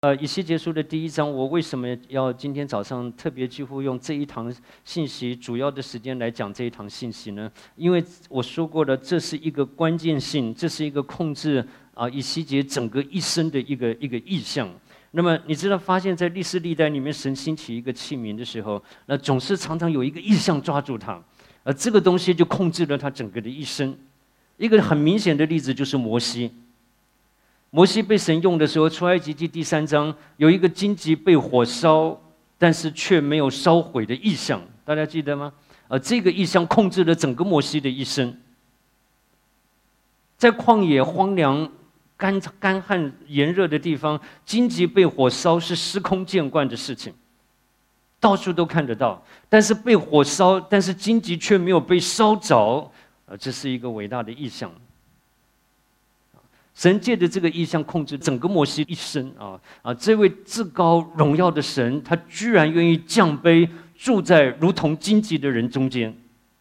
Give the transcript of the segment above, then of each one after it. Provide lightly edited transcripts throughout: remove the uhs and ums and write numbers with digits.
以西结书的第1章，我为什么要今天早上特别几乎用这一堂信息主要的时间来讲这一堂信息呢？因为我说过了，这是一个关键性，这是一个控制以西结整个一生的一个意象。那么你知道，发现在历史历代里面，神兴起一个器皿的时候，那总是常常有一个意象抓住他，而这个东西就控制了他整个的一生。一个很明显的例子就是摩西。摩西被神用的时候，出埃及记第3章有一个荆棘被火烧，但是却没有烧毁的异象，大家记得吗？这个异象控制了整个摩西的一生。在旷野荒凉、干旱炎热的地方，荆棘被火烧是司空见惯的事情，到处都看得到。但是被火烧，但是荆棘却没有被烧着，这是一个伟大的异象。神借着这个意象控制整个摩西一生这位至高荣耀的神，他居然愿意降卑，住在如同荆棘的人中间。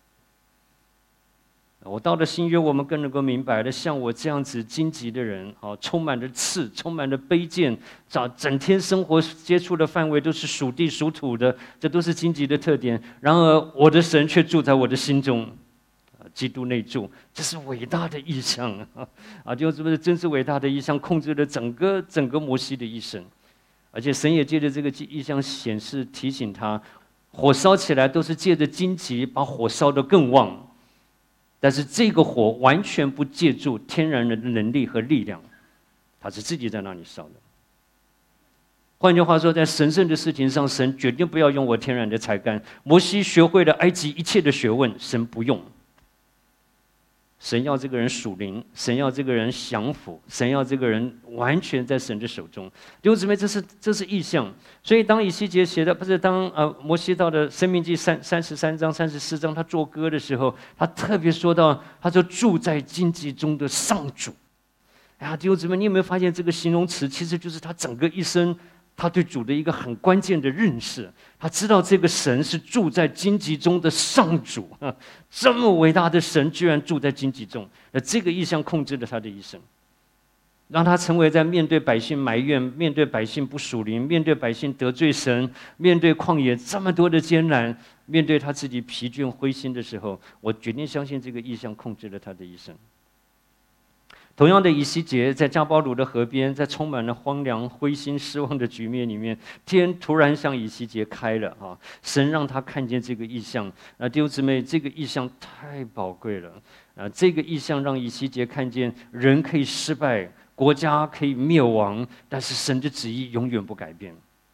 我到了新约，我们更能够明白的，像我这样子荆棘的人充满了刺，充满了卑贱，整天生活接触的范围都是属地属土的，这都是荆棘的特点。然而我的神却住在我的心中。基督内住，这是伟大的意象就是真是伟大的意象，控制了整个摩西的一生。而且神也借着这个意象显示提醒他，火烧起来都是借着荆棘把火烧得更旺，但是这个火完全不借助天然的能力和力量，他是自己在那里烧的。换句话说，在神圣的事情上，神决定不要用我天然的才干。摩西学会了埃及一切的学问，神不用。神要这个人属灵，神要这个人降服，神要这个人完全在神的手中。弟兄姊妹，这是意象。所以当以西结写的不是当摩西到的申命记33章34章，他作歌的时候，他特别说到，他说住在荆棘中的上主。弟兄姊妹，你有没有发现这个形容词其实就是他整个一生他对主的一个很关键的认识？他知道这个神是住在荆棘中的上主这么伟大的神居然住在荆棘中，这个意象控制了他的一生，让他成为在面对百姓埋怨、面对百姓不属灵、面对百姓得罪神、面对旷野这么多的艰难、面对他自己疲倦灰心的时候，我决定相信这个意象控制了他的一生。同样的，以西结在加包鲁的河边，在充满了荒凉、灰心、失望的局面里面，天突然向以西结开了神让他看见这个异象。弟兄姊妹，这个异象太宝贵了这个异象让以西结看见人可以失败，国家可以灭亡，但是神的旨意永远不改变。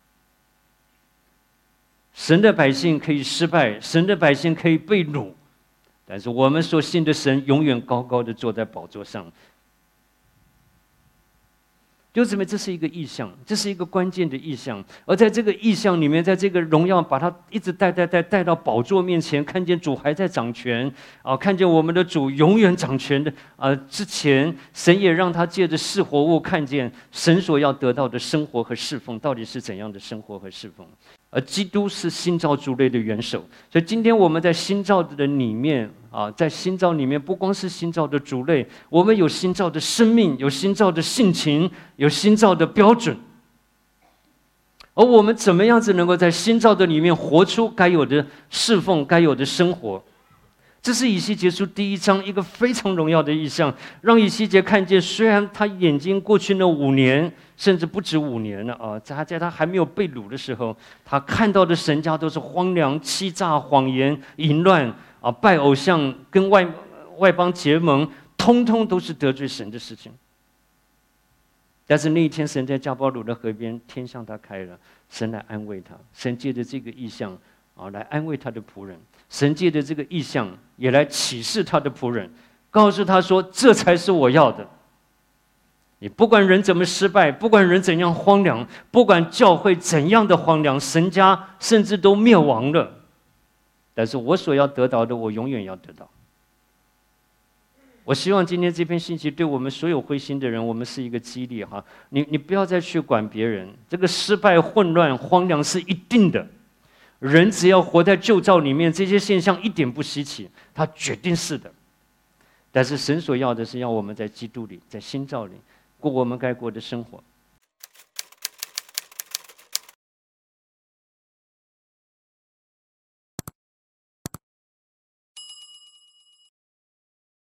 神的百姓可以失败，神的百姓可以被掳，但是我们所信的神永远高高的坐在宝座上。弟兄姊妹，这是一个意象，这是一个关键的意象。而在这个意象里面，在这个荣耀把他一直带到宝座面前，看见主还在掌权看见我们的主永远掌权的之前，神也让他借着是活物看见神所要得到的生活和侍奉到底是怎样的生活和侍奉。而基督是新造族类的元首，所以今天我们在新造的里面在新造里面，不光是新造的族类，我们有新造的生命，有新造的性情，有新造的标准。而我们怎么样子能够在新造的里面活出该有的侍奉、该有的生活？这是以西结书第1章一个非常荣耀的意象，让以西结看见，虽然他眼睛过去那5年，甚至不止5年了在他还没有被掳的时候，他看到的神家都是荒凉、欺诈、谎言、淫乱拜偶像、跟外邦结盟，通通都是得罪神的事情。但是那一天，神在加包鲁的河边，天向他开了，神来安慰他，神借着这个意象来安慰他的仆人。神借着这个意象也来启示他的仆人，告诉他说，这才是我要的。你不管人怎么失败，不管人怎样荒凉，不管教会怎样的荒凉，神家甚至都灭亡了，但是我所要得到的，我永远要得到。我希望今天这篇信息对我们所有灰心的人，我们是一个激励你不要再去管别人，这个失败、混乱、荒凉是一定的。人只要活在旧造里面，这些现象一点不稀奇，它决定是的。但是神所要的是要我们在基督里，在新造里过我们该过的生活。